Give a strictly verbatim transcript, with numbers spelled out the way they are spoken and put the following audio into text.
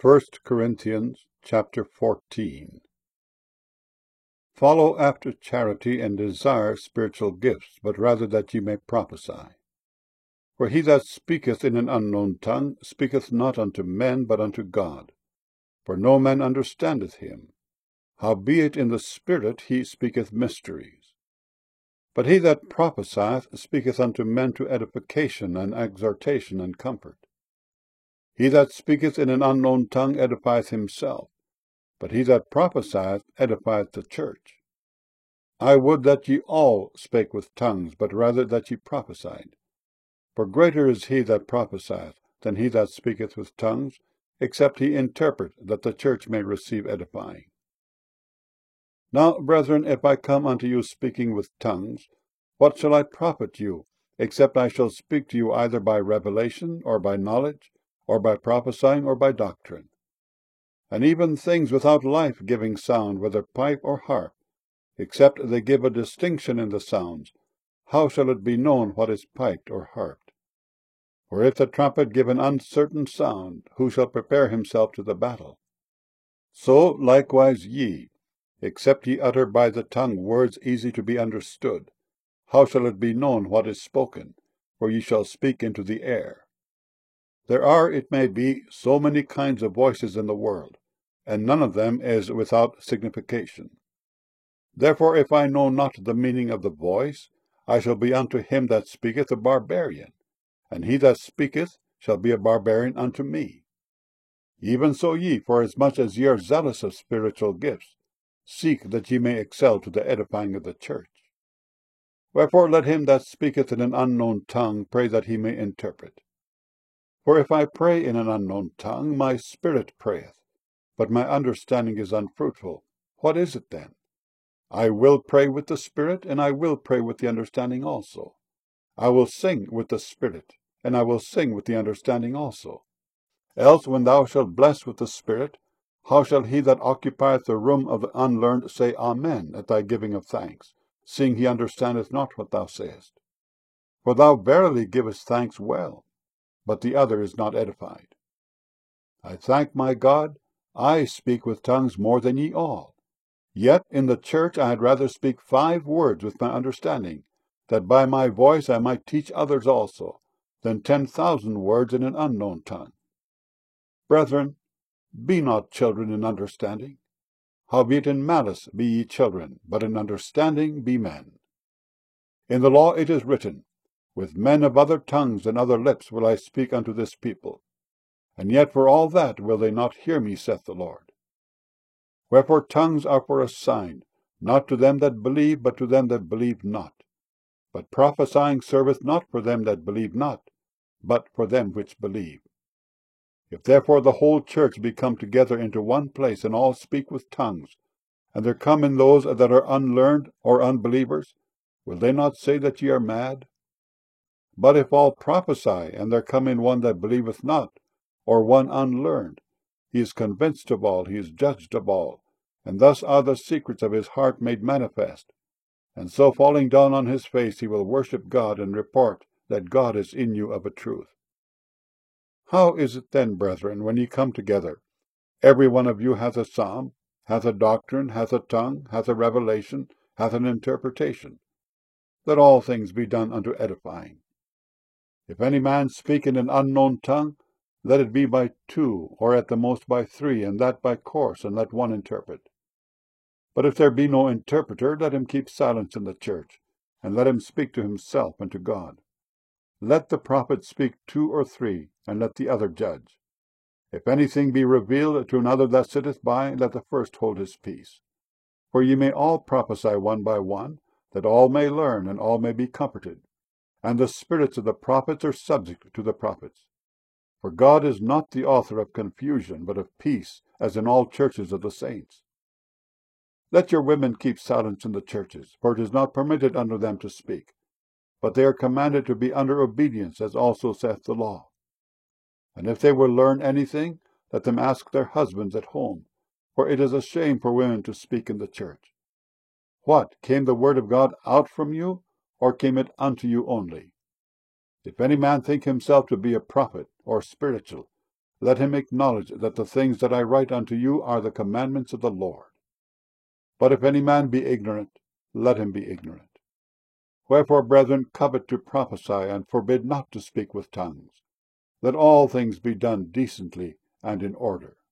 First Corinthians chapter fourteen. Follow after charity, and desire spiritual gifts, but rather that ye may prophesy. For he that speaketh in an unknown tongue speaketh not unto men, but unto God. For no man understandeth him. Howbeit in the Spirit he speaketh mysteries. But he that prophesieth speaketh unto men to edification and exhortation and comfort. He that speaketh in an unknown tongue edifieth himself, but he that prophesieth edifieth the church. I would that ye all spake with tongues, but rather that ye prophesied. For greater is he that prophesieth than he that speaketh with tongues, except he interpret, that the church may receive edifying. Now, brethren, if I come unto you speaking with tongues, what shall I profit you, except I shall speak to you either by revelation, or by knowledge, or by prophesying, or by doctrine? And even things without life-giving sound, whether pipe or harp, except they give a distinction in the sounds, how shall it be known what is piped or harped? For if the trumpet give an uncertain sound, who shall prepare himself to the battle? So likewise ye, except ye utter by the tongue words easy to be understood, how shall it be known what is spoken? For ye shall speak into the air. There are, it may be, so many kinds of voices in the world, and none of them is without signification. Therefore, if I know not the meaning of the voice, I shall be unto him that speaketh a barbarian, and he that speaketh shall be a barbarian unto me. Even so ye, forasmuch as ye are zealous of spiritual gifts, seek that ye may excel to the edifying of the church. Wherefore let him that speaketh in an unknown tongue pray that he may interpret. For if I pray in an unknown tongue, my spirit prayeth, but my understanding is unfruitful. What is it then? I will pray with the Spirit, and I will pray with the understanding also. I will sing with the Spirit, and I will sing with the understanding also. Else when thou shalt bless with the Spirit, how shall he that occupieth the room of the unlearned say Amen at thy giving of thanks, seeing he understandeth not what thou sayest? For thou verily givest thanks well, but the other is not edified. I thank my God, I speak with tongues more than ye all. Yet in the church I had rather speak five words with my understanding, that by my voice I might teach others also, than ten thousand words in an unknown tongue. Brethren, be not children in understanding. Howbeit in malice be ye children, but in understanding be men. In the law it is written, With men of other tongues and other lips will I speak unto this people. And yet for all that will they not hear me, saith the Lord. Wherefore tongues are for a sign, not to them that believe, but to them that believe not. But prophesying serveth not for them that believe not, but for them which believe. If therefore the whole church be come together into one place, and all speak with tongues, and there come in those that are unlearned or unbelievers, will they not say that ye are mad? But if all prophesy, and there come in one that believeth not, or one unlearned, he is convinced of all, he is judged of all, and thus are the secrets of his heart made manifest. And so falling down on his face he will worship God, and report that God is in you of a truth. How is it then, brethren, when ye come together, every one of you hath a psalm, hath a doctrine, hath a tongue, hath a revelation, hath an interpretation? Let all things be done unto edifying. If any man speak in an unknown tongue, let it be by two, or at the most by three, and that by course, and let one interpret. But if there be no interpreter, let him keep silence in the church, and let him speak to himself and to God. Let the prophet speak two or three, and let the other judge. If anything be revealed to another that sitteth by, let the first hold his peace. For ye may all prophesy one by one, that all may learn, and all may be comforted. And the spirits of the prophets are subject to the prophets. For God is not the author of confusion, but of peace, as in all churches of the saints. Let your women keep silence in the churches, for it is not permitted unto them to speak, but they are commanded to be under obedience, as also saith the law. And if they will learn anything, let them ask their husbands at home, for it is a shame for women to speak in the church. What, came the word of God out from you, or came it unto you only? If any man think himself to be a prophet, or spiritual, let him acknowledge that the things that I write unto you are the commandments of the Lord. But if any man be ignorant, let him be ignorant. Wherefore, brethren, covet to prophesy, and forbid not to speak with tongues. Let all things be done decently and in order.